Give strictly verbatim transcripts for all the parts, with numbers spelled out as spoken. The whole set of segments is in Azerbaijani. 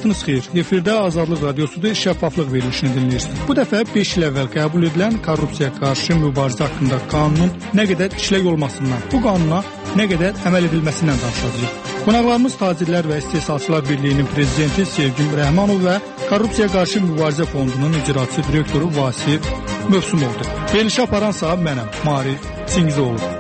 Vaxtınız xeyir. Efirdə Azadlıq Radiosu'da şəffaflıq verilişini dinləyirsiniz. Bu dəfə beş il əvvəl qəbul edilən korrupsiya qarşı mübarizə haqqında qanunun nə qədər işlək olmasından, bu qanuna nə qədər əməl edilməsindən danışacağıq. Qonaqlarımız Tacirlər və İstehsalçılar Birliyinin prezidenti Sevgin Rəhmanov və Korrupsiya qarşı mübarizə fondunun icraçı direktoru Vasif Mövsümovdur. Verilişi aparan sahib mənəm, Marif Singizoğlu.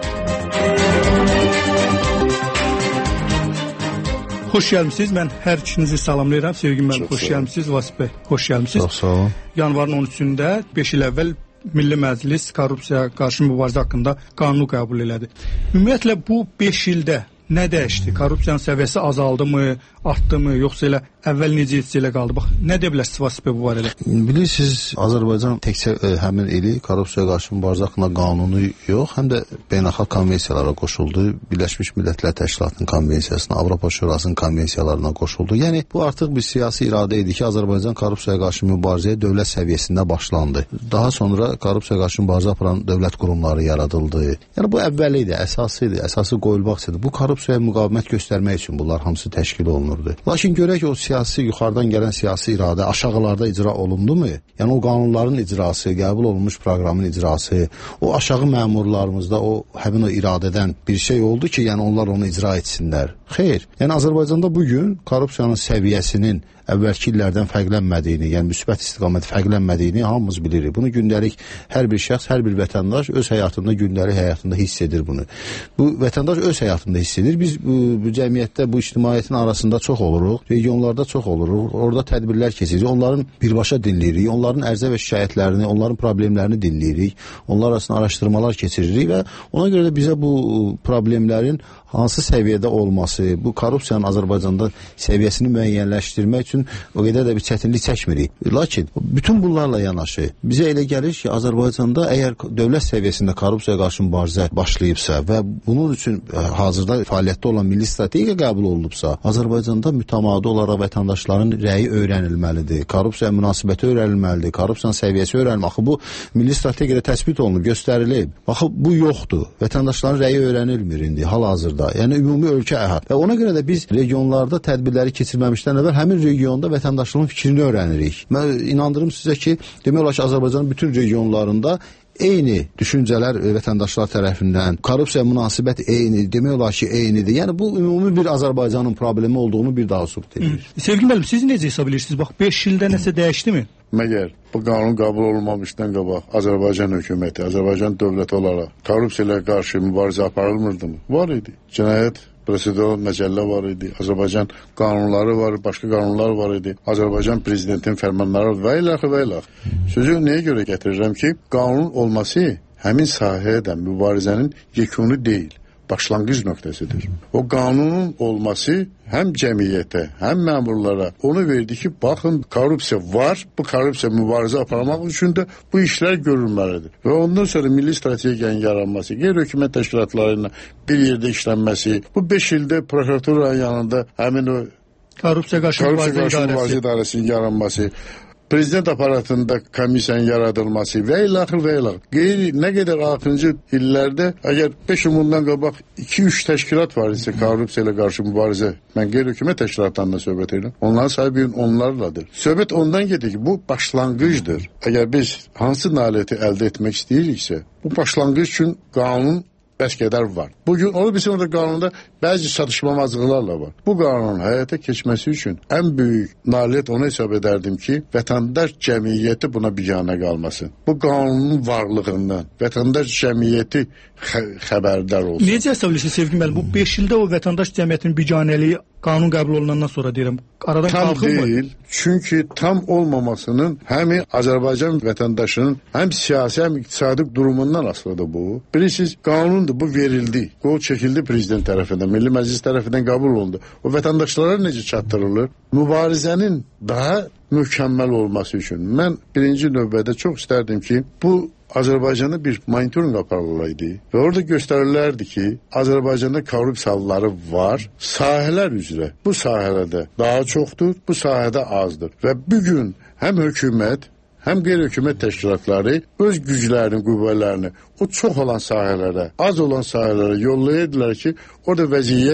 Xoş gəlmisiniz. Mən hər ikinizi salamlayıram. Sevgin müəllim, xoş gəlmisiniz. Vasif bəy, xoş gəlmisiniz. Çox sağ olun. Yanvarın on üçündə beş il əvvəl Milli Məclis korrupsiya qarşı mübarizə haqqında qanunu qəbul elədi. Ümumiyyətlə bu beş ildə nə dəyişdi? Korrupsiyanın səviyyəsi azaldı mı, artdı mı, yoxsa elə əvvəl necə etsə elə qaldı? Bax, nə deyə bilərsiniz Vasif bəy bu barədə? Bilirsiniz, Azərbaycan təkcə e, həmin ili korrupsiya qarşı mübarizə haqqında qanunu yox, həm də beynəlxalq konvensiyalara qoşuldu. Birləşmiş Millətlər Təşkilatının konvensiyasına, Avropa Şurasının konvensiyalarına qoşuldu. Yəni bu artıq bir siyasi iradə idi ki, Azərbaycan korrupsiya qarşı mübarizəyə dövlət səviyyəsində başlandı. Daha sonra korrupsiya qarşı mübarizə aparan dövlət qurumları yaradıldı. Yəni bu əvvəli idi, əsası idi, əsası qoyulmaq istedi. Bu korrupsiyaya müqavimət göstərmək üçün bunlar hamısı təşkil olunurdu. Lakin görək o siyasi, yuxarıdan gələn siyasi iradə aşağılarda icra olundu mu? Yəni o qanunların icrası, qəbul olunmuş proqramın icrası, o aşağı məmurlarımızda o həmin o iradədən bir şey oldu ki, yəni onlar onu icra etsinlər. Xeyr. Yəni Azərbaycanda bugün korrupsiyanın səviyyəsinin əvvəlki illərdən fərqlənmədiyini, yəni müsbət istiqamət fərqlənmədiyini hamımız bilirik. Bunu gündəlik hər bir şəxs, hər bir vətəndaş öz həyatında, gündəlik həyatında hiss edir bunu. Bu vətəndaş öz həyatında hiss edir. Biz bu, bu cəmiyyətdə, bu ictimaiyyətin arasında çox oluruq, regionlarda çox oluruq, orada tədbirlər keçiririk, onların birbaşa dinləyirik, onların ərizə və şikayətlərini, onların problemlərini dinləyirik, onlar arasında araşdırmalar keçiririk və ona görə də bizə bu problemlərin hansı səviyyədə olması, bu korrupsiyanın Azərbaycanda səviyyəsini müəyyənləşdirmək üçün o qədər də bir çətinlik çəkmirik. Lakin bütün bunlarla yanaşı bizə elə gəlir ki, Azərbaycanda əgər dövlət səviyyəsində korrupsiyaya qarşı mübarizə başlayıbsa və bunun üçün hazırda fəaliyyətdə olan milli strategiya qəbul olunubsa, Azərbaycanda mütəmadi olaraq vətəndaşların rəyi öyrənilməlidir, korrupsiyaya münasibəti öyrənilməlidir, korrupsiyanın səviyyəsi öyrənilməlidir. Axı bu milli strategiyada təsbit olunub, göstərilib. Axı bu yoxdur. Vətəndaşların rəyi öyrənilmir indi hal-hazırda. Yəni ümumi ölkə əhad. Və ona görə də biz regionlarda tədbirləri keçirməmişdən əvvəl həmin regionda vətəndaşlığın fikrini öyrənirik. Mən inandırım sizə ki, demək olar ki, Azərbaycanın bütün regionlarında eyni düşüncələr vətəndaşlar tərəfindən, korrupsiya münasibət eyni, demək olar ki, eynidir. Yəni bu ümumi bir Azərbaycanın problemi olduğunu bir daha sübut edir. Sevgin müəllim, siz necə hesab edirsiniz? Bax, beş ildə nəsə dəyişdimi? Məgər bu qanun qəbul olunmamışdan qabaq Azərbaycan hökuməti, Azərbaycan dövləti olaraq korrupsiyaya qarşı mübarizə aparılmırdı mı? Var idi. Cinayət prosedural məcəllə var idi. Azərbaycan qanunları var, başqa qanunlar var idi. Azərbaycan prezidentinin fərmanları və ilaxı və ilaxı. Sözü nəyə görə gətirirəm ki, qanun olması həmin sahəyə də mübarizənin yekunu deyil, başlanğıc nöqtəsidir. O qanunun olması həm cəmiyyətə, həm məmurlara onu verdi ki, baxın, korrupsiya var, bu korrupsiya mübarizə aparmaq üçün də bu işlər görülməlidir. Və ondan sonra milli strategiyanın yaranması, qeyri-hökumət təşkilatlarıyla bir yerdə işlənməsi, bu beş ildə prokuraturanın yanında həmin o korrupsiya qarşı mübarizə idarəsinin yaranması, prezident aparatında komissiyanın yaradılması və ilaxır və ilaxır. Qeyri, nə qədər axırıncı illərdə, əgər beş il bundan qabaq iki üç təşkilat var isə korrupsiya ilə qarşı mübarizə, mən qeyri-hökumət təşkilatlarından söhbət edirəm, onların sahibi onlarladır. Söhbət ondan gedir ki, bu başlanğıcdır. Əgər biz hansı nailiyyəti əldə etmək istəyiriksə, bu başlanğıc üçün qanun bəs qədər var. Bugün onu bilsin, orada qanunda bəzi çatışmamazlıqlarla var. Bu qanunun həyata keçməsi üçün ən böyük nailiyyət onu hesab edərdim ki, vətəndaş cəmiyyəti buna biganə qalmasın. Bu qanunun varlığından vətəndaş cəmiyyəti xə xəbərdar olsun. Necə hesab edirsiniz Sevgin müəllim? Bu beş ildə o vətəndaş cəmiyyətinin biganəliyi qanun qəbul olunandan sonra deyirəm, aradan qalxır mı? Tam deyil, çünki tam olmamasının həm Azərbaycan vətəndaşının həm siyasi, həm iqtisadi durumundan asılıdır bu. Bilirsiniz, qanundur, bu verildi, qol çəkildi prezident tərəfindən, Milli Məclis tərəfindən qəbul olundu. O vətəndaşlara necə çatdırılır? Mübarizənin daha mükəmməl olması üçün mən birinci növbədə çox istərdim ki, bu Azərbaycanda bir monitoring aparılaydı və orada göstərilərdi ki, Azərbaycanda korrupsiya halları var, sahələr üzrə. Bu sahələrdə daha çoxdur, bu sahədə azdır. Və bugün həm hökumət, həm qeyri-hökumət təşkilatları öz güclərini, qüvvələrini o çox olan sahələrə, az olan sahələrə yollayırdılar ki, orada vəziyyət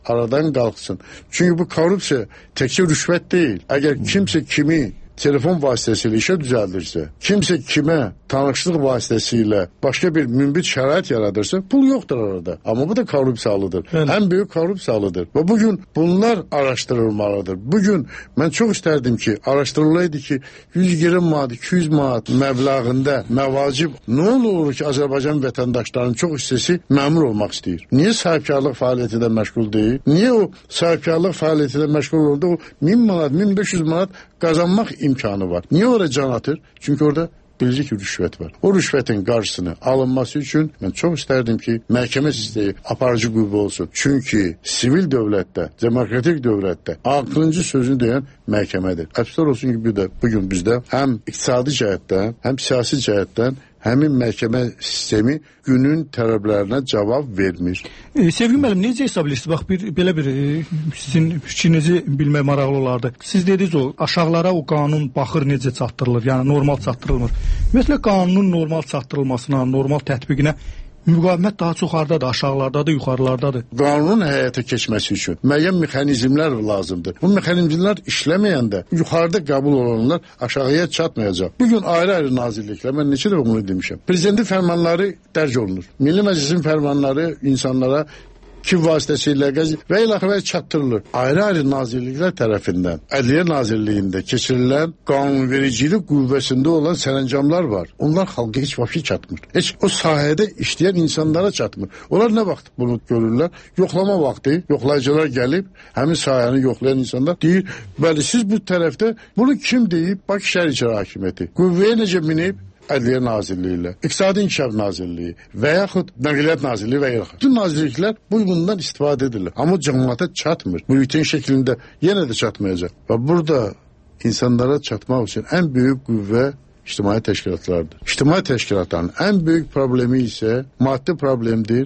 aradan qalxsın. Çünki bu korrupsiya təkcə rüşvət deyil. Əgər kimsə kimi telefon vasitəsilə işə düzəldirsə, kimsə kimə tanışlıq vasitəsilə başqa bir münbit şərait yaradırsa, pul yoxdur arada. Amma bu da korrupsiyalıdır. Evet. Ən böyük korrupsiyalıdır. Və bugün bunlar araşdırılmalıdır. Bugün mən çox istərdim ki, araşdırılaydı ki, yüz iyirmi manat, iki yüz manat məbləğində məvacib nə olur ki, Azərbaycan vətəndaşlarının çox hissəsi məmur olmaq istəyir? Niyə sahibkarlıq fəaliyyəti ilə məşğul deyil? Niyə o sahibkarlıq fəaliyyəti ilə məşğul olanda o min manat, min beş yüz manat qazanmaq imkanı var? Niyə oraya can atır? Çünki orada bilecek ki rüşvet var. O rüşvetin karşısını alınması için ben çok isterdim ki məhkəmə sistemi aparıcı qüvvə olsun. Çünkü sivil dövlətdə, demokratik dövlətdə altıncı sözünü deyən məhkəmədir. Əfsər olsun ki, bir də bugün bizdə həm iqtisadi cəhətdən, həm siyasi cəhətdən həmin məhkəmə sistemi günün tələblərinə cavab vermir. E, Sevgi müəllim, necə hesab edirsiniz? Bax, bir, belə bir e, sizin fikrinizi bilmək maraqlı olardı. Siz dediniz o, aşağılara o qanun baxır necə çatdırılır, yəni normal çatdırılmır. Ümumiyyətlə, qanunun normal çatdırılmasına, normal tətbiqinə müqavimət daha çox hardadır, aşağılardadır, yuxarılardadır. Qanunun həyata keçməsi üçün müəyyən mexanizmlər lazımdır. Bu mexanizmlər işləməyəndə yuxarıda qəbul olunanlar aşağıya çatmayacaq. Bugün ayrı-ayrı nazirliklər, mən neçə dəfə bunu demişəm, prezidentin fərmanları dərc olunur. Milli Məclisin fərmanları insanlara kim vasitəsilə və ilahələr çatdırılır. Ayrı-ayrı nazirliklər tərəfindən Ədliyyə Nazirliyində keçirilən qanunvericilik qüvvəsində olan sərəncamlar var. Onlar xalqa heç vaxt çatmır. Heç o sahədə işləyən insanlara çatmır. Onlar nə vaxt bunu görürlər? Yoxlama vaxtı, yoxlayıcılar gəlib, həmin sahəni yoxlayan insanlar deyir, bəli, siz bu tərəfdə bunu kim deyib? Bakı Şəhər İcra Hakimiyyəti. Qüvvəyə necə minib? Ədliyyə Nazirliyi ilə, İqtisadi İnkişaf Nazirliyi və yaxud Nəqliyyat Nazirliyi və yaxud. Bütün nazirliklər bu bundan istifadə edirlər. Amma cəmiyyətə çatmır. Bu bütün şəklində yenə də çatmayacaq. Və burada insanlara çatmaq üçün ən böyük qüvvə ictimai təşkilatlardır. İctimai təşkilatların ən böyük problemi isə maddi problemdir.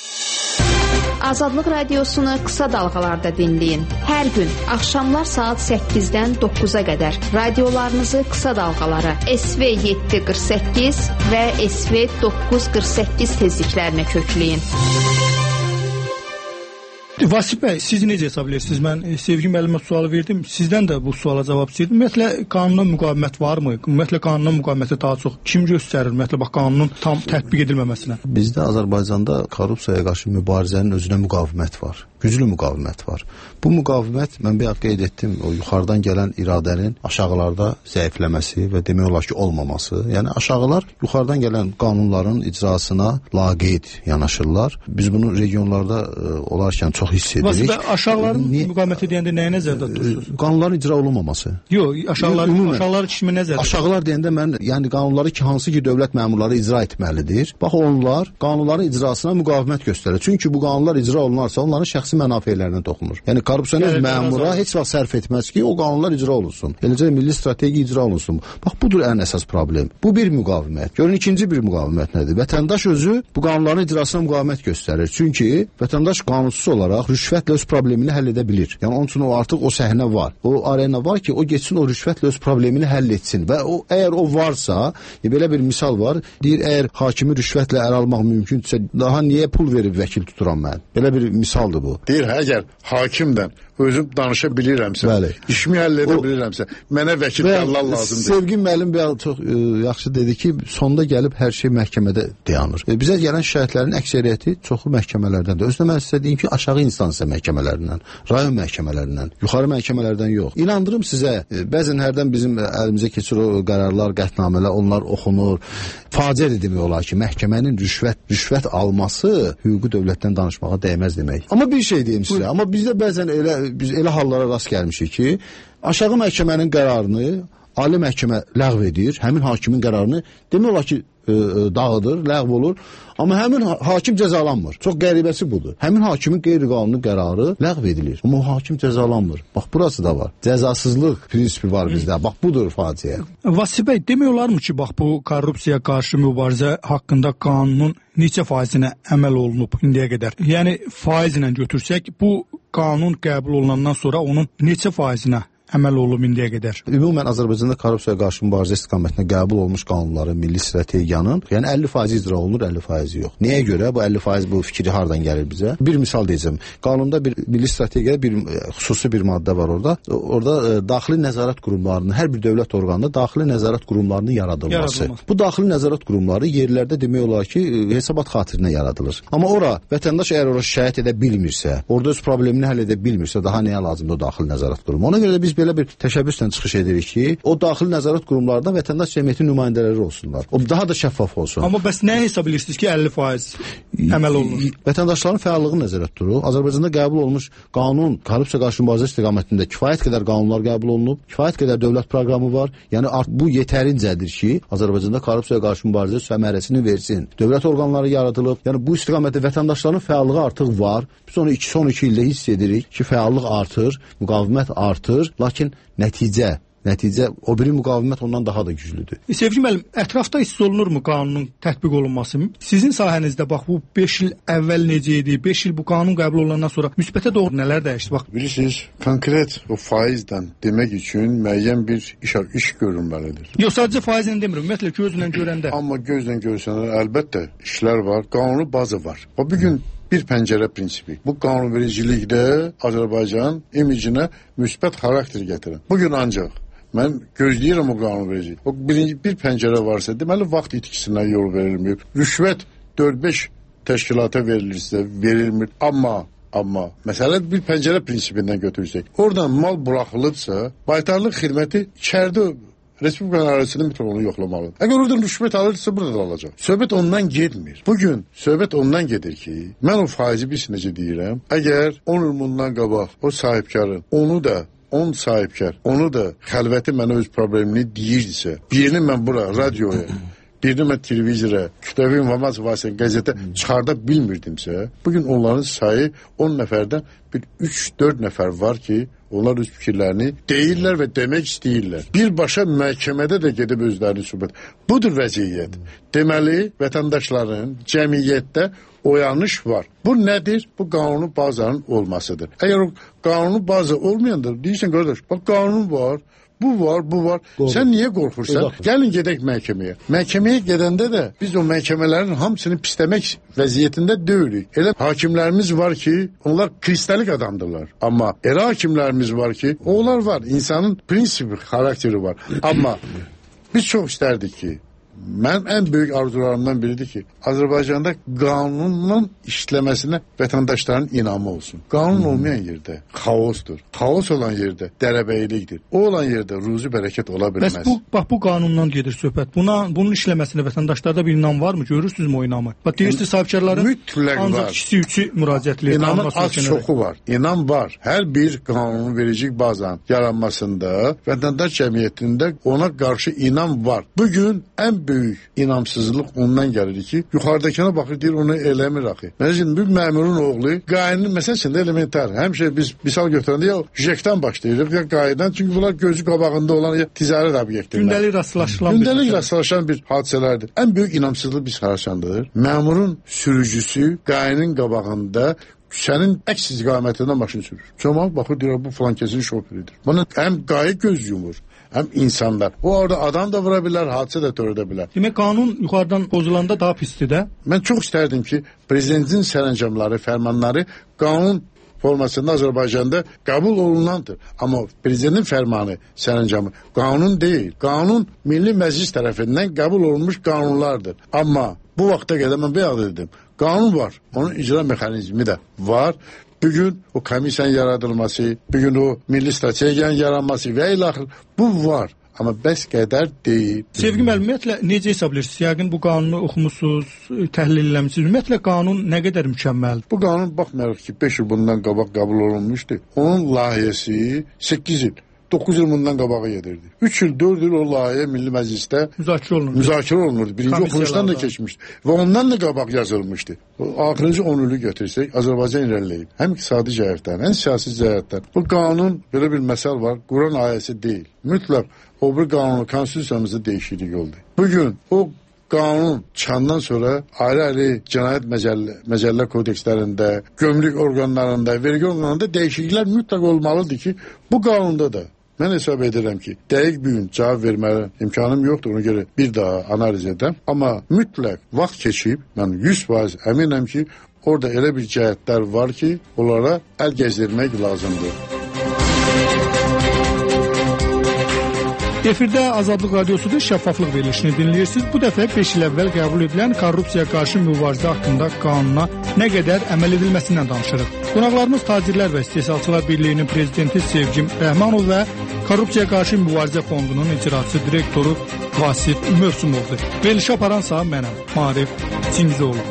Azadlıq Radiosunu qısa dalğalarda dinləyin. Hər gün axşamlar saat səkkizdən doqquza qədər radiolarınızı qısa dalğalara S V yeddi qırx səkkiz və S V doqquz qırx səkkiz tezliklərinə kökləyin. Vasif bəy, siz necə hesab edirsiniz? Mən e, Sevgi müəllimə sualı verdim. Sizdən də bu suala cavab istəyirdim. Ümumiyyətlə, qanuna müqavimət varmı? Ümumiyyətlə, qanuna müqaviməti daha çox kim göstərir? Ümumiyyətlə, bax, qanunun tam tətbiq edilməməsinə. Bizdə Azərbaycanda korrupsiyaya qarşı mübarizənin özünə müqavimət var. Güclü müqavimət var. Bu müqavimət, mən bir qeyd etdim, o yuxarıdan gələn iradənin aşağılarda zəifləməsi və demək olar ki, olmaması. Yəni, aşağılar yuxarıdan gələn qanunların icrasına laqeyd yanaşırlar. Biz bunu regionlarda e, olarkən çox hiss edirik. Vasifə, aşağıların Niye? müqaviməti deyəndə nəyə nəzərdə tutursunuz? Qanunların icra olunmaması. Yox, aşağılar, aşağılar kimi nəzərdə? Aşağılar deyəndə mən, yəni qanunları ki, hansı ki, dövlət məmurları icra etməlidir. Bax, onlar qanunların icrasına müqavimət göstərir. Çünki bu qanunlar icra olunarsa, onların şəxsi mənafeylərinə toxunur. Yəni, korrupsioner məmura heç vaxt sərf etməz ki, o qanunlar icra olunsun. Eləcə milli strategiya icra olunsun. Bax, budur ən əsas problem. Bu bir müqavimət. Görün, ikinci bir müqavimət nədir? Vətəndaş özü bu qanunların icrasına müqavimət göstərir. Çünki vətəndaş qanunsuz olaraq rüşvətlə öz problemini həll edə bilir. Yəni, onun üçün o artıq o səhnə var. O arena var ki, o geçsin o rüşvətlə öz problemini həll etsin. Və o, əgər o varsa, e, belə bir misal var, deyir, əgər hakimi rüşvətlə əl almaq mümkündürsə, daha niyə pul verib vəkil tuturam mən? Belə bir misaldır bu. Deyir, əgər hakimdən özüm danışa bilirəmsə, Bəli. işimi həll edə o, bilirəmsə, mənə vəkil dəllal lazımdır. Sevgi müəllim çox e, yaxşı dedi ki, sonda gəlib hər şey məhkəmədə dayanır. E, bizə gələn şikayətlərin əksəriyyəti çoxlu məhkəmələrdəndir. Özdə mən sizə deyim ki, aşağı instansiya məhkəmələrindən, rayon məhkəmələrindən, yuxarı məhkəmələrdən yox. İnandırım sizə, e, bəzən hərdən bizim əlimizə keçir o qərarlar, qətnamələr, onlar oxunur. Faciədir demək olar ki, məhkəmənin rüşvət, rüşvət alması hüquqi dövlətdən danışmağa dəyməz demək. Amma bir şey deyim sizə, amma bizdə bəzən elə biz elə hallara rast gəlmişik ki, aşağı məhkəmənin qərarını ali məhkəmə ləğv edir, həmin hakimin qərarını demək olar ki, e, dağıdır, ləğv olur, amma həmin hakim cəzalanmır. Çox qəribəsi budur. Həmin hakimin qeyri-qanuni qərarı ləğv edilir, amma o hakim cəzalanmır. Bax, burası da var. Cəzasızlıq prinsipi var bizdə. Bax, budur faciə. Vasif bəy, demək olarmı ki, bax, bu korrupsiya qarşı mübarizə haqqında qanunun neçə faizinə əməl olunub indiyə qədər? Yəni, faizlə götürsək, bu qanun qəbul olunandan sonra onun neçə faizinə əməl olunub indiyə qədər? Ümumən Azərbaycanda korrupsiyaya qarşı mübarizə istiqamətində qəbul olmuş qanunların, milli strategiyanın, yəni əlli faizi icra olunur, əlli faizi yox. Nəyə görə bu əlli faiz bu fikri hardan gəlir bizə? Bir misal deyəcəm. Qanunda bir milli strategiyada bir xüsusi bir maddə var orada. Orada e, daxili nəzarət qurumlarının, hər bir dövlət orqanında daxili nəzarət qurumlarının yaradılması. Yaradılmaz. Bu daxili nəzarət qurumları yerlərdə demək olar ki, hesabat xatirinə yaradılır. Amma ora vətəndaş əgər ora şikayət edə bilmirsə, orada öz problemini həll edə bilmirsə, daha nəyə lazımdır o daxili nəzarət qurumu? Ona görə də biz belə bir təşəbbüslə çıxış edirik ki, o daxili nəzarət qurumlarında vətəndaş cəmiyyətin nümayəndələri olsunlar. O daha da şəffaf olsun. Amma bəs nə hesab edirsiniz ki, əlli faiz əməl olunur? Vətəndaşların fəallığı nəzərdə tutulur. Azərbaycanda qəbul olmuş qanun, korrupsiya qarşı mübarizə istiqamətində kifayət qədər qanunlar qəbul olunub, kifayət qədər dövlət proqramı var. Yəni bu yetərincədir ki, Azərbaycanda korrupsiya qarşı mübarizə səmərəsini versin. Dövlət orqanları yaradılıb. Yəni bu istiqamətdə vətəndaşların fəallığı artıq var. Biz onu iki, son iki ildə hiss edirik ki, fəallıq artır, müqavimət artır, lakin nəticə Nəticə, o biri müqavimət ondan daha da güclüdür. E, Sevgi müəllim, ətrafda hiss olunurmu qanunun tətbiq olunması? Sizin sahənizdə bax bu beş il əvvəl necə idi? beş il bu qanun qəbul olunandan sonra müsbətə doğru nələr dəyişdi? Bax, bilirsiniz, konkret o faizdən demək üçün müəyyən bir iş, iş görünməlidir. Yox, sadəcə faizlə demirəm, ümumiyyətlə gözlə görəndə. Amma gözlə görsənlər əlbəttə işlər var, qanuni bazı var. O bir gün bir pəncərə prinsipi. Bu qanunvericilikdə Azərbaycan imicinə müsbət xarakter gətirir. Bugün ancaq mən gözləyirəm o qanunverici. O birinci bir pəncərə varsa, deməli vaxt itkisinə yol verilmir. Rüşvət dörd beş təşkilata verilirsə, verilmir. Amma amma məsələ bir pəncərə prinsipindən götürsək, oradan mal buraxılıbsa, baytarlıq xidməti içəridə Respublikanın arasında mütləq onu yoxlamalıdır. Əgər oradan rüşvət alırsa, burada da alacaq. Söhbət ondan getmir. Bugün söhbət ondan gedir ki, mən o faizi bir necə deyirəm, əgər on il bundan qabaq o sahibkarın onu da on sahibkar, onu da xəlvəti mənə öz problemini deyirdisə, birini mən bura, radioya, birini mən televizora, kütləvi informasiya vasitəsilə qəzetə çıxarda bilmirdimsə, bugün onların sayı on nəfərdən bir üç dörd nəfər var ki, onlar öz fikirlərini deyirlər və demək istəyirlər. Birbaşa məhkəmədə də gedib özlərini sübut. Budur vəziyyət. Deməli, vətəndaşların cəmiyyətdə oyanış var. Bu nədir? Bu qanuni bazanın olmasıdır. Əgər o qanuni baza olmayandır, deyirsən qardaş, bax qanun var, bu var, bu var. Doğru. Sən niyə qorxursan? Doğru. Gəlin gedək məhkəməyə. Məhkəməyə gedəndə də biz o məhkəmələrin hamısını pisləmək vəziyyətində deyilik. Elə hakimlərimiz var ki, onlar kristalik adamdırlar. Amma elə hakimlərimiz var ki, onlar var. İnsanın prinsipi, xarakteri var. Amma biz çox istərdik ki, mənim ən böyük arzularımdan biridir ki, Azərbaycanda qanunun işləməsinə vətəndaşların inamı olsun. Qanun olmayan yerdə xaosdur. Xaos olan yerdə dərəbəylikdir. O olan yerdə ruzi bərəkət ola bilməz. Bəs bu, bax bu qanundan gedir söhbət. Buna, bunun işləməsinə vətəndaşlarda bir inam varmı? Görürsünüzmü o inamı? Bax deyirsiniz sahibkarların mütləq var. Ancaq ikisi üçü müraciətli. İnamın az çoxu var. İnam var. Hər bir qanun vericik bazan yaranmasında vətəndaş cəmiyyətində ona qarşı inam var. Bugün ən böyük inamsızlıq ondan gəlir ki, yuxarıdakına baxır, deyir, onu eləmir axı. Məsələn, bir məmurun oğlu qayının məsələsində elementar. Həmişə biz misal götürəndə ya jekdən başlayırıq, ya qayıdan. Çünki bunlar gözü qabağında olan ya ticarət obyektləri. Gündəlik rastlaşılan Gündəlik bir rastlaşan bir hadisələrdir. Ən böyük inamsızlıq biz harasandır. Məmurun sürücüsü qayının qabağında küçənin əks istiqamətindən maşın sürür. Cəmaət baxır, deyir, bu falan kesin şoförüdür. Buna həm qayə göz yumur, həm insanlar. O orada adam da vura bilər, hadisə də törədə bilər. Demək, qanun yuxarıdan pozulanda daha pisdir də. Mən çox istərdim ki, prezidentin sərəncamları, fərmanları qanun formasında Azərbaycanda qəbul olunandır. Amma prezidentin fərmanı, sərəncamı qanun deyil. Qanun Milli Məclis tərəfindən qəbul olunmuş qanunlardır. Amma bu vaxta qədər mən bəyan edirdim. Qanun var, onun icra mexanizmi də var. Bugün o komissiyanın yaradılması, bugün o milli strategiyanın yaranması və ilaxır, bu var. Amma bəs qədər deyil. Sevgi müəllim, ümumiyyətlə necə hesab edirsiniz? Yəqin bu qanunu oxumusunuz, təhlil eləmisiniz. Ümumiyyətlə qanun nə qədər mükəmməldir? Bu qanun baxmayaraq ki, beş il bundan qabaq qəbul olunmuşdu. Onun layihəsi səkkiz il. doqquz il bundan qabağa gedirdi. üç il, dörd il o layihə Milli Məclisdə müzakirə olunurdu. Müzakirə olunurdu. Birinci oxunuşdan da keçmişdi. Və ondan da qabaq yazılmışdı. O axırıncı on ili götürsək, Azərbaycan irəliləyib. Həm iqtisadi cəhətdən, həm siyasi cəhətdən. Bu qanun, belə bir məsəl var, Quran ayəsi deyil. Mütləq o bir qanunu, konstitusiyamızda dəyişiklik oldu. Bugün o qanun çıxandan sonra ayrı-ayrı cinayət məcəllə, məcəllə kodekslərində, gömrük orqanlarında, vergi orqanlarında dəyişikliklər mütləq olmalıdır ki, bu qanunda da mən hesab edirəm ki, dəqiq bir gün cavab verməyə imkanım yoxdur, ona görə bir daha analiz edəm. Amma mütləq vaxt keçib, mən yüz faiz əminəm ki, orada elə bir cəhətlər var ki, onlara əl gəzdirmək lazımdır. Efirdə Azadlıq Radiosu'da şəffaflıq verilişini dinləyirsiniz. Bu dəfə beş il əvvəl qəbul edilən korrupsiya qarşı mübarizə haqqında qanuna nə qədər əməl edilməsindən danışırıq. Qonaqlarımız Tacirlər və İstehsalçılar Birliyinin prezidenti Sevgim Rəhmanov və Korrupsiya qarşı mübarizə fondunun icraçı direktoru Vasif Mövsümovdur. Verilişi aparansa mənəm, Marif Çingizoğlu.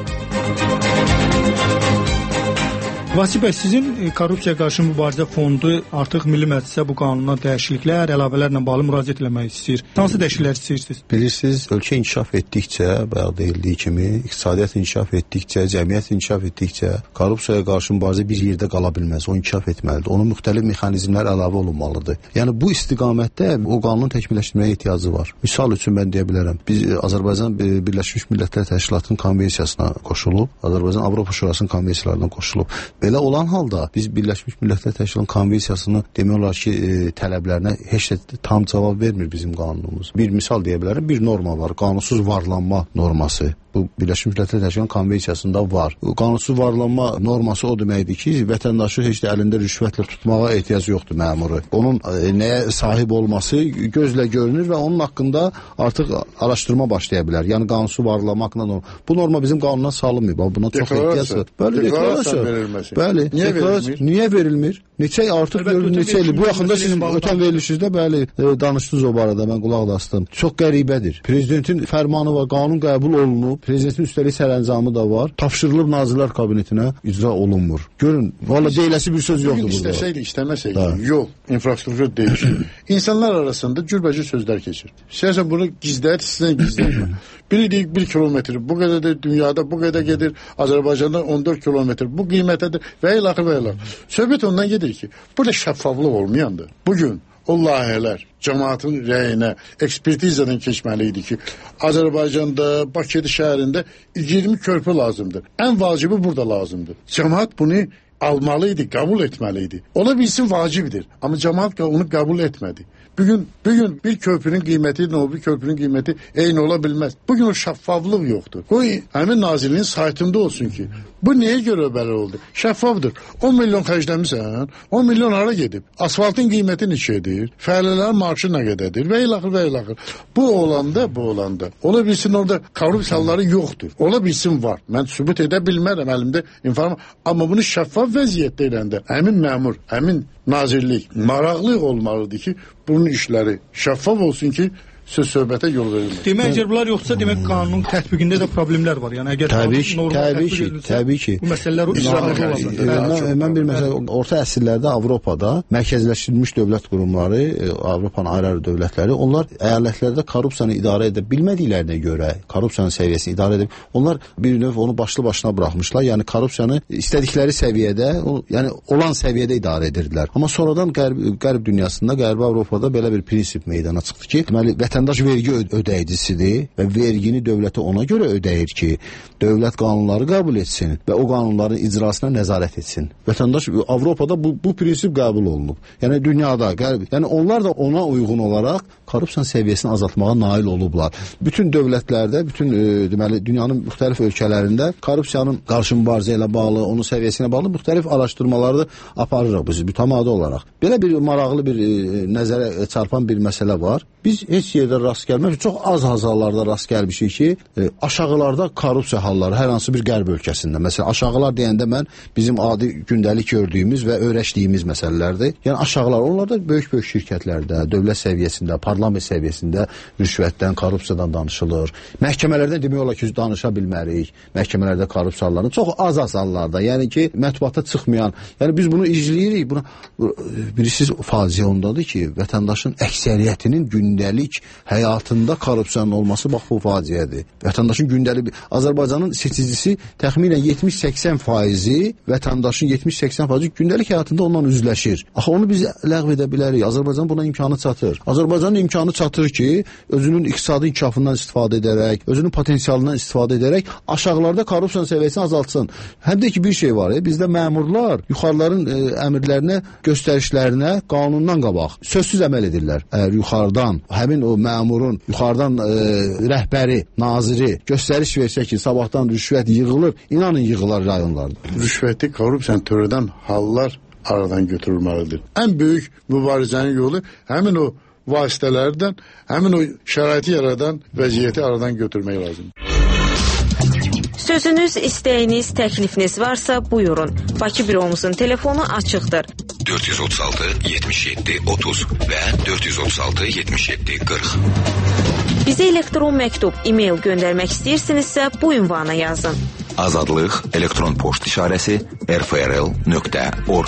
Vasif bəy, sizin Korrupsiya qarşı mübarizə fondu artıq Milli Məclisə bu qanuna dəyişikliklər, əlavələrlə bağlı müraciət etmək istəyir. Hansı dəyişikliklər istəyirsiniz? Bilirsiniz, ölkə inkişaf etdikcə, bayaq deyildiyi kimi, iqtisadiyyat inkişaf etdikcə, cəmiyyət inkişaf etdikcə, korrupsiyaya qarşı mübarizə bir yerdə qala bilməz, o inkişaf etməlidir. Onun müxtəlif mexanizmlər əlavə olunmalıdır. Yəni bu istiqamətdə o qanunu təkmilləşdirməyə ehtiyacı var. Misal üçün mən deyə bilərəm, biz Azərbaycan Birləşmiş Millətlər Təşkilatının konvensiyasına qoşulub, Azərbaycan Avropa Şurasının konvensiyalarına qoşulub. Belə olan halda biz Birləşmiş Millətlər Təşkilatının konvensiyasını demək olar ki, e, tələblərinə heç də tam cavab vermir bizim qanunumuz. Bir misal deyə bilərəm, bir norma var, qanunsuz varlanma norması. Bu Birləşmiş Millətlər Təşkilatının konvensiyasında var. Qanunsuz varlanma norması o deməkdir ki, vətəndaşı heç də əlində rüşvətlə tutmağa ehtiyac yoxdur məmuru. Onun e, nəyə sahib olması gözlə görünür və onun haqqında artıq araşdırma başlaya bilər. Yəni qanunsuz varlanma haqqında norma. Bu norma bizim qanundan salınmayıb. Buna çox ehtiyac var. Bəli, deklarasiya verilməsi. Bəli, niyə verilmir? Niyə verilmir? Neçə artıq gördüm, neçə il. Bu yaxında siz ötən verilişinizdə bəli e, danışdınız o barədə, mən qulaq asdım. Çox qəribədir. Prezidentin fərmanı var, qanun qəbul olunub. Prezidentin üstəlik sərəncamı da var. Tapşırılıb Nazirlər Kabinetinə, icra olunmur. Görün, valla deyiləsi bir söz yoxdur burada. Bugün istəsəydik, istəməsəydik, yol, infrastruktur değişir. İnsanlar arasında cürbəcür sözlər keçir. Siyəsən bunu gizləyir, sizdən gizləyir. Biri deyik bir kilometr, bu qədər də dünyada bu qədər gedir, Azərbaycanda on dörd kilometr, bu qiymətədir və ilaxı və ilaxı. Söhbət ondan gedir ki, burada şəffaflıq olmayandır. Bugün o layihələr cəmaatın rəyinə, ekspertizadan keçməli idi ki, Azərbaycanda, Bakı şəhərində iyirmi körpü lazımdır. Ən vacibi burada lazımdır. Cəmaat bunu almalıydı, qəbul etməliydi. Ola bilsin vacibdir, amma cəmaat onu qəbul etmədi. Bugün, bugün bir köprünün qiyməti ilə o bir köprünün qiyməti eyni ola bilməz. Bugün o şəffaflıq yoxdur. Qoy həmin nazirliyin saytında olsun ki, bu nəyə görə belə oldu? Şəffafdır. on milyon xərcləmirsən, on milyon hara gedib? Asfaltın qiyməti neçədir? Fəaliyyələrin marşı nə qədərdir? Və ilaxır, və ilaxır. Bu olanda, bu olanda. Ola bilsin orada korrupsiyaları yoxdur. Ola bilsin var. Mən sübut edə bilmərəm əlimdə informasiya. Amma bunu şəffaf vəziyyətdə eləndə həmin məmur, həmin nazirlik maraqlı olmalıdır ki, bunun işləri şəffaf olsun ki, söz söhbətə yol verilmir. Demək, əgər bunlar yoxsa, demək qanunun tətbiqində də problemlər var. Yəni əgər təbii ki, təbii ki, təbii ki. Bu məsələlər icraatlı ola bilər. Mən bir məsələ, orta əsrlərdə Avropada mərkəzləşdirilmiş dövlət qurumları, Avropanın ayrı-ayrı dövlətləri, onlar əyalətlərdə korrupsiyanı idarə edə bilmədiklərinə görə, korrupsiyanın səviyyəsini idarə edib, onlar bir növ onu başlı başına buraxmışlar. Yəni korrupsiyanı istədikləri səviyyədə, yəni olan səviyyədə idarə edirdilər. Amma sonradan qərb, qərb dünyasında, qərbi Avropada belə bir prinsip meydana çıxdı ki, deməli vətəndaş vergi ödəyicisidir və vergini dövlətə ona görə ödəyir ki, dövlət qanunları qəbul etsin və o qanunların icrasına nəzarət etsin. Vətəndaş Avropada bu, bu prinsip qəbul olunub. Yəni dünyada, qərb, yəni onlar da ona uyğun olaraq korrupsiya səviyyəsini azaltmağa nail olublar. Bütün dövlətlərdə, bütün e, deməli dünyanın müxtəlif ölkələrində korrupsiyanın qarşı mübarizə ilə bağlı, onun səviyyəsinə bağlı müxtəlif araşdırmaları aparırıq biz mütəmadi olaraq. Belə bir maraqlı bir e, nəzərə çarpan bir məsələ var. Biz heç yerdə rast gəlməmişik. Çox az hallarda rast gəlmişik ki, e, aşağılarda korrupsiya halları hər hansı bir qərb ölkəsində. Məsələn, aşağılar deyəndə mən bizim adi gündəlik gördüyümüz və öyrəşdiyimiz məsələlərdir. Yəni aşağılar, onlarda böyük-böyük şirkətlərdə, dövlət səviyyəsində, parlament səviyyəsində rüşvətdən, korrupsiyadan danışılır. Məhkəmələrdən demək olar ki, danışa bilmərik. Məhkəmələrdə korrupsiyaların çox az-az hallarda, yəni ki, mətbuata çıxmayan. Yəni biz bunu izləyirik. Buna birisi faciə ondadır ki, vətəndaşın əksəriyyətinin gündəlik həyatında korrupsiyanın olması bax bu faciədir. Vətəndaşın gündəlik Azərbaycanın seçicisi təxminən yetmiş səksən faizi vətəndaşın yetmiş səksən faizi gündəlik həyatında onunla üzləşir. Axı onu biz ləğv edə bilərik. Azərbaycan buna imkanı çatır. Azərbaycanın imkanı imkanı çatır ki, özünün iqtisadi inkişafından istifadə edərək, özünün potensialından istifadə edərək aşağılarda korrupsiyanın səviyyəsini azaltsın. Həm də ki, bir şey var, e, bizdə məmurlar yuxarıların e, əmrlərinə, göstərişlərinə qanundan qabaq sözsüz əməl edirlər. Əgər yuxarıdan, həmin o məmurun, yuxarıdan e, rəhbəri, naziri göstəriş versə ki, sabahdan rüşvət yığılır, inanın yığılar rayonlarda. Rüşvəti, korrupsiyanı törədən hallar aradan götürülməlidir. Ən böyük mübarizənin yolu həmin o vasitələrdən, həmin o şəraiti yaradan vəziyyəti aradan götürmək lazımdır. Sözünüz, istəyiniz, təklifiniz varsa buyurun. Bakı büromuzun telefonu açıqdır. dörd yüz otuz altı yetmiş yeddi otuz və dörd yüz otuz altı yetmiş yeddi qırx. Bizə elektron məktub, e-mail göndərmək istəyirsinizsə bu ünvana yazın. Azadlıq elektron poçt işarəsi r f r l nöqtə org.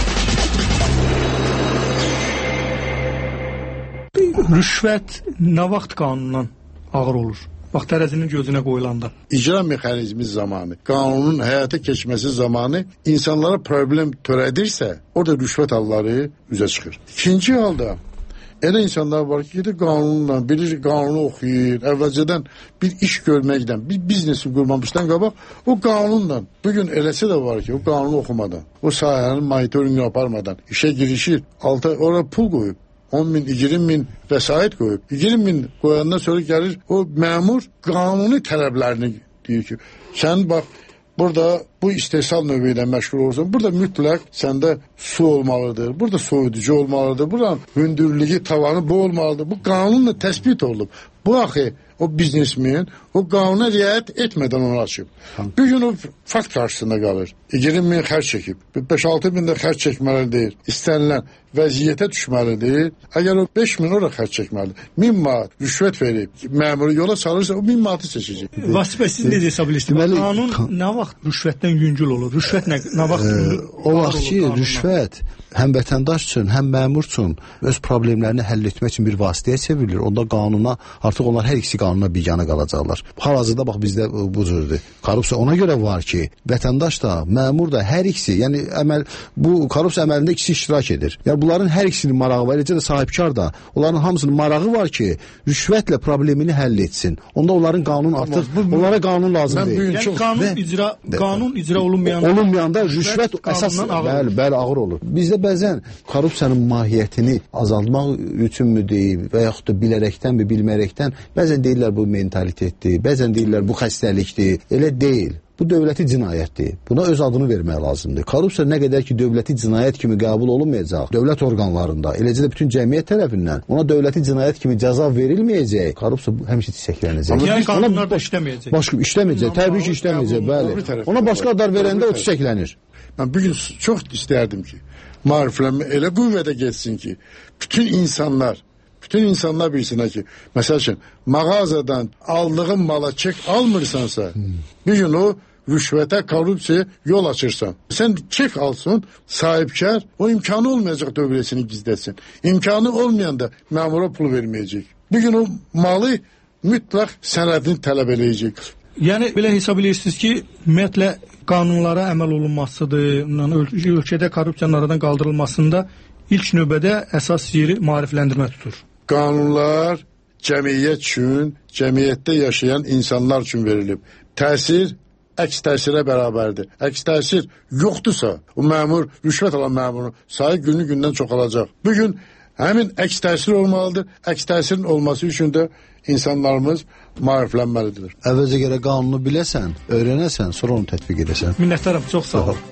Rüşvət nə vaxt qanundan ağır olur? Vaxt tərəzinin gözünə qoyulanda. İcra mexanizmi zamanı, qanunun həyata keçməsi zamanı insanlara problem törədirsə, orada rüşvət halları üzə çıxır. İkinci halda elə insanlar var ki, gedir qanunla, bilir qanunu oxuyur, əvvəlcədən bir iş görməkdən, bir biznesi qurmamışdan qabaq, o qanunla, bugün eləsi də var ki, o qanunu oxumadan, o sahənin monitorinqini aparmadan işə girişir, alta oraya pul qoyub, on min, iyirmi min vəsait qoyub. iyirmi min qoyandan sonra gəlir o məmur qanuni tələblərini deyir ki, sən bax, burada bu istehsal növü ilə məşğul olursan, burada mütləq səndə su olmalıdır, burada soyuducu olmalıdır, buranın hündürlüyü, tavanı bu olmalıdır. Bu qanunla təsbit olunub. Bu axı o biznesmen o qanuna riayət etmədən onu açıb. Bir gün o fakt qarşısında qalır. iyirmi min xərc çəkib. beş altı min də xərc çəkməlidir. İstənilən vəziyyətə düşməlidir. Əgər o beş min orada xərc çəkməlidir. min manat rüşvət verib, məmuru yola salırsa o min manatı seçəcək. Vasifə, siz necə hesab edirsiniz? Qanun nə vaxt rüşvətdən yüngül olur? Rüşvət nə, nə vaxt yüngül olur? O vaxt ki, rüşvət həm vətəndaş üçün, həm məmur üçün öz problemlərini həll etmək üçün bir vasitəyə çevrilir. Onda qanuna, artıq onlar hər ikisi qanuna biganə qalacaqlar. Hal-hazırda bax bizdə bu cürdür. Korrupsiya ona görə var ki, vətəndaş da, məmur da, hər ikisi, yəni əməl, bu korrupsiya əməlində ikisi iştirak edir. Yəni bunların hər ikisinin marağı var, eləcə də sahibkar da, onların hamısının marağı var ki, rüşvətlə problemini həll etsin. Onda onların qanun artıq, bu, onlara qanun lazım deyil. Yəni çox, qanun və, icra, qanun icra olunmayanda, olunmayanda rüşvət əsas, bəli, bəli, ağır olur. Bizdə bəzən korrupsiyanın mahiyyətini azaltmaq üçünmü deyib və yaxud da bilərəkdən və bilmərəkdən, bəzən deyirlər bu mentalitetdir, bəzən deyirlər bu xəstəlikdir, elə deyil. Bu dövləti cinayətdir. Buna öz adını vermək lazımdır. Korrupsiya nə qədər ki dövləti cinayət kimi qəbul olunmayacaq, dövlət orqanlarında, eləcə də bütün cəmiyyət tərəfindən ona dövləti cinayət kimi cəza verilməyəcək, korrupsiya həmişə çiçəklənəcək. Yəni qanunlar da işləməyəcək. Başqa işləməyəcək, təbii ki işləməyəcək, bəli. Ona başqa adlar verəndə o çiçəklənir. Mən bugün çox istərdim ki, maariflənmə elə qüvvədə geçsin ki, bütün insanlar Bütün insanlar bilsinlər ki, məsəl üçün, mağazadan aldığın mala çek almırsansa, hmm. bir gün o rüşvətə, korrupsiyaya yol açırsan. Sən çek alsın, sahibkar, o imkanı olmayacaq dövlətini gizlətsin. İmkanı olmayanda məmura pul verməyəcək. Bir gün o malı mütləq sənədini tələb eləyəcək. Yəni, belə hesab edirsiniz ki, ümumiyyətlə qanunlara əməl olunmasıdır, ölkədə korrupsiyanın aradan qaldırılmasında ilk növbədə əsas yeri maarifləndirmə tutur. Qanunlar cəmiyyət üçün, cəmiyyətdə yaşayan insanlar üçün verilib. Təsir əks təsirə bərabərdir. Əks təsir yoxdursa, o məmur, rüşvət alan məmurun sayı günü gündən çoxalacaq. Bugün həmin əks təsir olmalıdır. Əks təsirin olması üçün də insanlarımız maariflənməlidir. Əvvəlcə gərək qanunu biləsən, öyrənəsən, sonra onu tətbiq edəsən. Minnətdaram, çox sağ olun.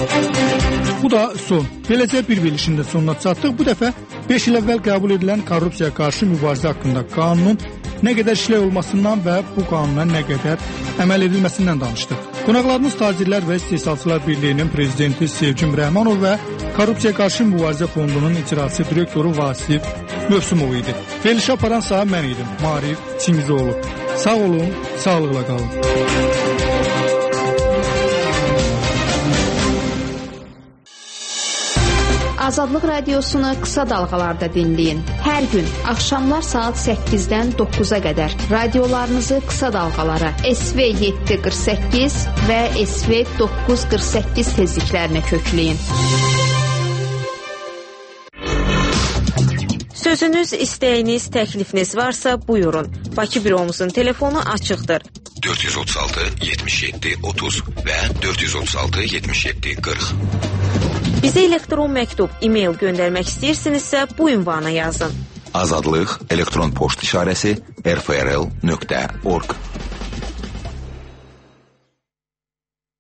Bu da son. Beləcə bir verilişin də sonuna çatdıq. Bu dəfə beş il əvvəl qəbul edilən korrupsiyaya qarşı mübarizə haqqında qanunun nə qədər işlək olmasından və bu qanuna nə qədər əməl edilməsindən danışdıq. Qonaqlarımız Tacirlər və İstehsalçılar Birliyinin prezidenti Sevgin Rəhmanov və Korrupsiyaya qarşı mübarizə fondunun icraçı direktoru Vasif Mövsümov idi. Verilişi aparan sağ mən idim, Marif Çingizoğlu. Sağ olun, sağlıqla qalın. Azadlıq radiosunu qısa dalğalarda dinləyin. Hər gün axşamlar saat səkkizdən doqquza qədər radiolarınızı qısa dalğalara S V yeddi qırx səkkiz və S V doqquz qırx səkkiz tezliklərinə kökləyin. Sözünüz, istəyiniz, təklifiniz varsa buyurun. Bakı büromuzun telefonu açıqdır. dörd yüz otuz altı yetmiş yeddi otuz və dörd yüz otuz altı yetmiş yeddi qırx. Bizə elektron məktub, e-mail göndərmək istəyirsinizsə bu ünvana yazın. Azadlıq elektron poçt işarəsi r f r l nöqtə org.